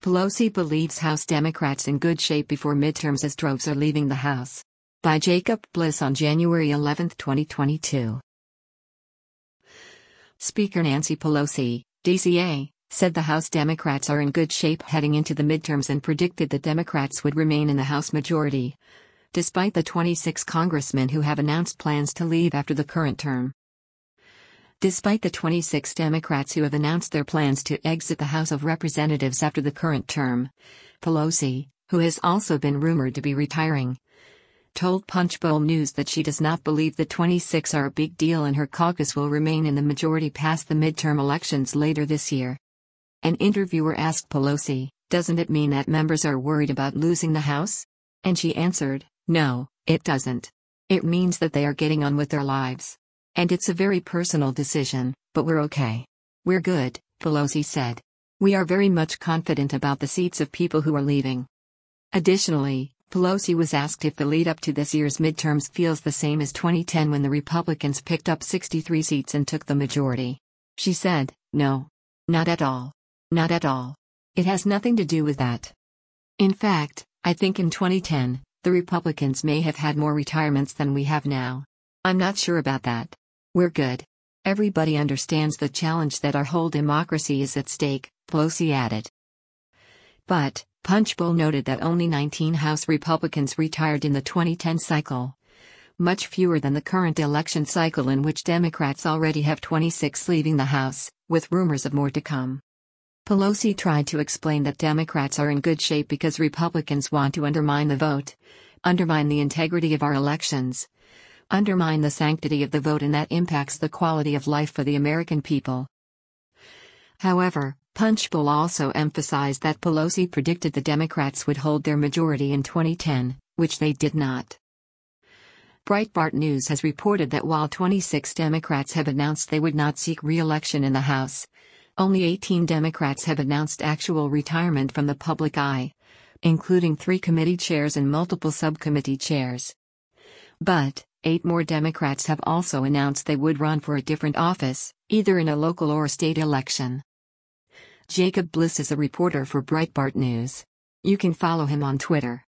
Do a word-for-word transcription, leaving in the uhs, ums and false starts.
Pelosi believes House Democrats in good shape before midterms as droves are leaving the House. By Jacob Bliss on January eleventh, twenty twenty-two. Speaker Nancy Pelosi, D C A, said the House Democrats are in good shape heading into the midterms and predicted the Democrats would remain in the House majority, despite the twenty-six congressmen who have announced plans to leave after the current term. Despite the twenty-six Democrats who have announced their plans to exit the House of Representatives after the current term, Pelosi, who has also been rumored to be retiring, told Punchbowl News that she does not believe the twenty-six are a big deal and her caucus will remain in the majority past the midterm elections later this year. An interviewer asked Pelosi, "Doesn't it mean that members are worried about losing the House?" And she answered, "No, it doesn't. It means that they are getting on with their lives. And it's a very personal decision, but we're okay. We're good," Pelosi said. "We are very much confident about the seats of people who are leaving." Additionally, Pelosi was asked if the lead-up to this year's midterms feels the same as twenty ten when the Republicans picked up sixty-three seats and took the majority. She said, "No. Not at all. Not at all. It has nothing to do with that. In fact, I think in twenty ten, the Republicans may have had more retirements than we have now. I'm not sure about that. We're good. Everybody understands the challenge that our whole democracy is at stake," Pelosi added. But, Punchbowl noted that only nineteen House Republicans retired in the twenty ten cycle, much fewer than the current election cycle in which Democrats already have twenty-six leaving the House, with rumors of more to come. Pelosi tried to explain that Democrats are in good shape because Republicans want to undermine the vote, undermine the integrity of our elections, undermine the sanctity of the vote, and that impacts the quality of life for the American people. However, Punchbowl also emphasized that Pelosi predicted the Democrats would hold their majority in twenty ten, which they did not. Breitbart News has reported that while twenty-six Democrats have announced they would not seek re-election in the House, only eighteen Democrats have announced actual retirement from the public eye, including three committee chairs and multiple subcommittee chairs. But, eight more Democrats have also announced they would run for a different office, either in a local or state election. Jacob Bliss is a reporter for Breitbart News. You can follow him on Twitter.